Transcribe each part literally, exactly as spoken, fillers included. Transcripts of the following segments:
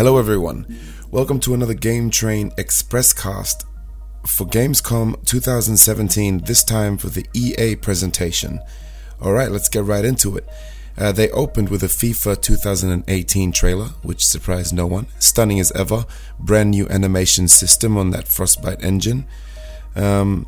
Hello everyone, welcome to another Game Train Expresscast for Gamescom twenty seventeen, this time for the E A presentation. Alright, let's get right into it. Uh, they opened with a FIFA twenty eighteen trailer, which surprised no one. Stunning as ever, brand new animation system on that Frostbite engine. Um,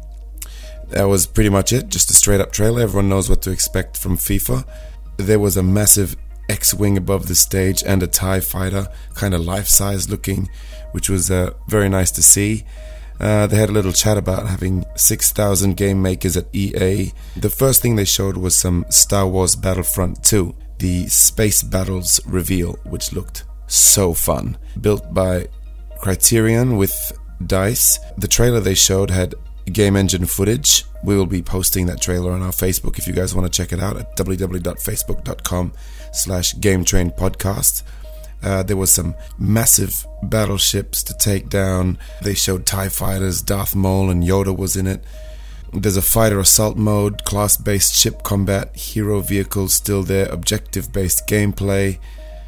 that was pretty much it, just a straight up trailer. Everyone knows what to expect from FIFA. There was a massive X-Wing above the stage and a TIE fighter, kind of life-size looking, which was uh, very nice to see. Uh, they had a little chat about having six thousand game makers at E A. The first thing they showed was some Star Wars Battlefront two, the Space Battles reveal, which looked so fun. Built by Criterion with DICE. The trailer they showed had game engine footage. We will be posting that trailer on our Facebook if you guys want to check it out at w w w dot facebook dot com slash game train podcast. Uh, there was some massive battleships to take down. They showed TIE fighters, Darth Maul and Yoda was in it. There's a fighter assault mode, class-based ship combat, hero vehicles still there, objective-based gameplay.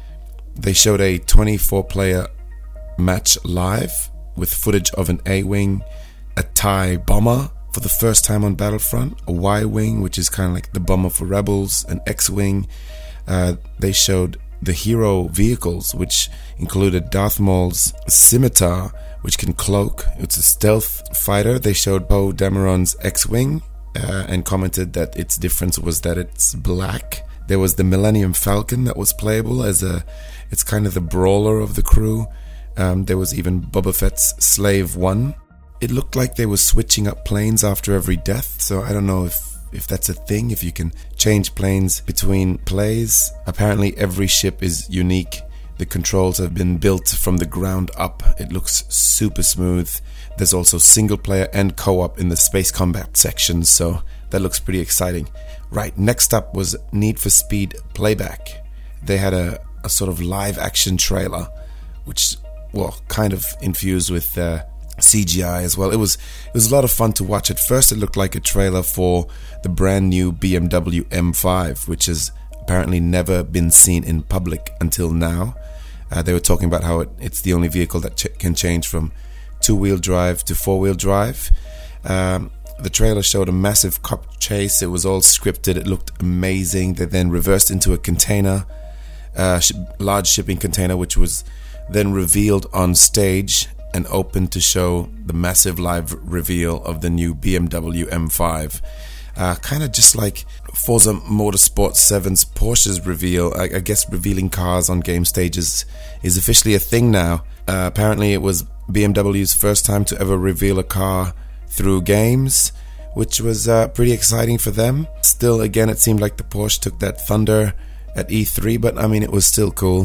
They showed a twenty-four player match live with footage of an A-Wing, a TIE bomber for the first time on Battlefront, a Y-Wing, which is kind of like the bomber for Rebels, an X-Wing. Uh, they showed the hero vehicles, which included Darth Maul's scimitar, which can cloak. It's a stealth fighter. They showed Poe Dameron's X-Wing uh, and commented that its difference was that it's black. There was the Millennium Falcon that was playable as a, it's kind of the brawler of the crew. Um, there was even Boba Fett's Slave One. It looked like they were switching up planes after every death, so I don't know if if that's a thing, if you can change planes between plays. Apparently every ship is unique. The controls have been built from the ground up. It looks super smooth. There's also single player and co-op in the space combat section, so that looks pretty exciting. Right, next up was Need for Speed Playback. They had a, a sort of live action trailer, which, well, kind of infused with uh, C G I as well. It was it was a lot of fun to watch. At first it looked like a trailer for the brand new B M W M five, which has apparently never been seen in public until now. Uh, they were talking about how it, it's the only vehicle that ch- can change from two-wheel drive to four-wheel drive. Um, the trailer showed a massive cop chase. It was all scripted. It looked amazing. They then reversed into a container, uh, sh- large shipping container, which was then revealed on stage and open to show the massive live reveal of the new B M W M five. Uh, kind of just like Forza Motorsport seven's Porsche's reveal. I, I guess revealing cars on game stages is officially a thing now. Uh, apparently it was B M W's first time to ever reveal a car through games, which was uh, pretty exciting for them. Still, again, it seemed like the Porsche took that thunder at E three, but I mean, it was still cool.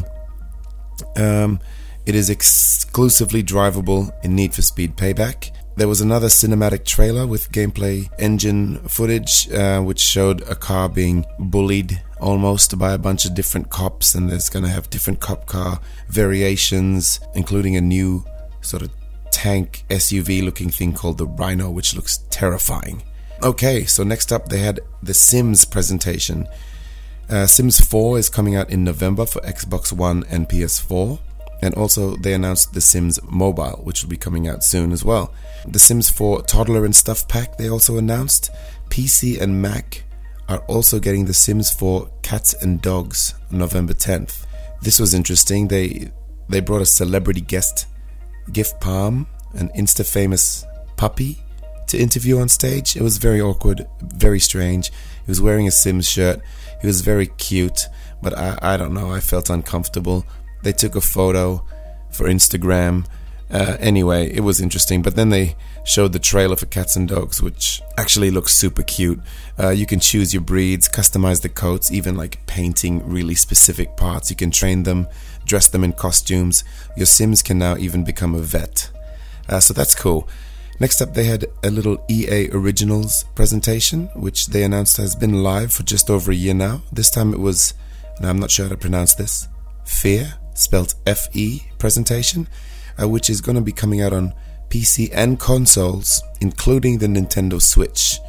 Um... It is exclusively drivable in Need for Speed Payback. There was another cinematic trailer with gameplay engine footage, uh, which showed a car being bullied almost by a bunch of different cops, and there's going to have different cop car variations, including a new sort of tank S U V looking thing called the Rhino, which looks terrifying. Okay, so next up they had the Sims presentation. Uh, Sims four is coming out in November for Xbox One and P S four. And also they announced The Sims Mobile, which will be coming out soon as well. The Sims four Toddler and Stuff Pack they also announced. P C and Mac are also getting The Sims four Cats and Dogs on November tenth. This was interesting. They they brought a celebrity guest, Gif Palm, an Insta-famous puppy, to interview on stage. It was very awkward, very strange. He was wearing a Sims shirt. He was very cute, but I, I don't know, I felt uncomfortable. They took a photo for Instagram. Uh, anyway, it was interesting. But then they showed the trailer for Cats and Dogs, which actually looks super cute. Uh, you can choose your breeds, customize the coats, even like painting really specific parts. You can train them, dress them in costumes. Your Sims can now even become a vet. Uh, so that's cool. Next up, they had a little E A Originals presentation, which they announced has been live for just over a year now. This time it was, and I'm not sure how to pronounce this, Fear, spelled F E presentation, uh, which is going to be coming out on P C and consoles, including the Nintendo Switch.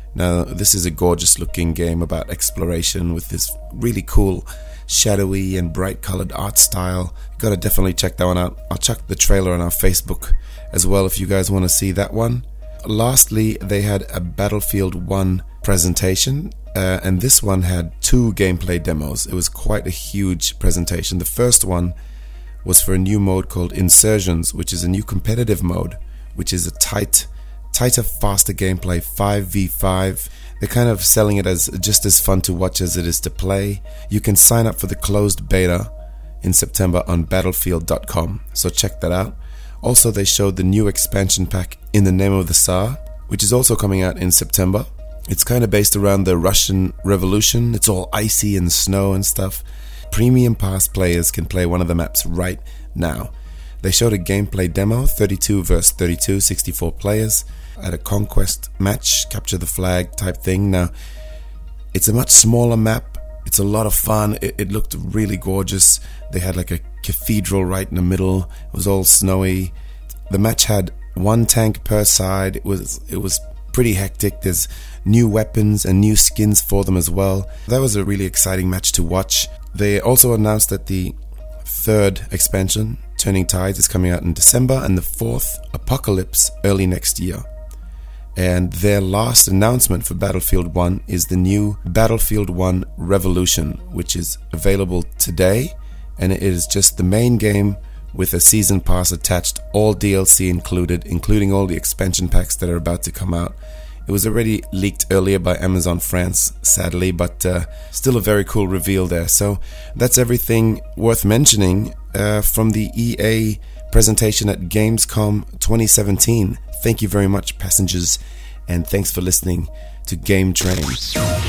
Now, this is a gorgeous looking game about exploration with this really cool shadowy and bright colored art style. You gotta definitely check that one out. I'll chuck the trailer on our Facebook as well if you guys want to see that one. Lastly, they had a Battlefield one presentation, uh, and this one had two gameplay demos. It was quite a huge presentation. The first one was for a new mode called Insurgents, which is a new competitive mode, which is a tight, tighter, faster gameplay, five v five. They're kind of selling it as just as fun to watch as it is to play. You can sign up for the closed beta in September on battlefield dot com, so check that out. Also, they showed the new expansion pack In the Name of the Tsar, which is also coming out in September. It's kind of based around the Russian Revolution. It's all icy and snow and stuff. Premium Pass players can play one of the maps right now. They showed a gameplay demo, thirty-two versus thirty-two, sixty-four players, at a conquest match, capture the flag type thing. Now, it's a much smaller map. It's a lot of fun. It, it looked really gorgeous. They had like a cathedral right in the middle. It was all snowy. The match had one tank per side. It was it was pretty hectic. There's new weapons and new skins for them as well. That was a really exciting match to watch. They also announced that the third expansion, Turning Tides, is coming out in December, and the fourth, Apocalypse, early next year. And their last announcement for Battlefield one is the new Battlefield one Revolution, which is available today, and it is just the main game with a season pass attached, all D L C included, including all the expansion packs that are about to come out. It was already leaked earlier by Amazon France, sadly, but uh, still a very cool reveal there. So that's everything worth mentioning uh, from the E A presentation at Gamescom twenty seventeen. Thank you very much, passengers, and thanks for listening to Game Train.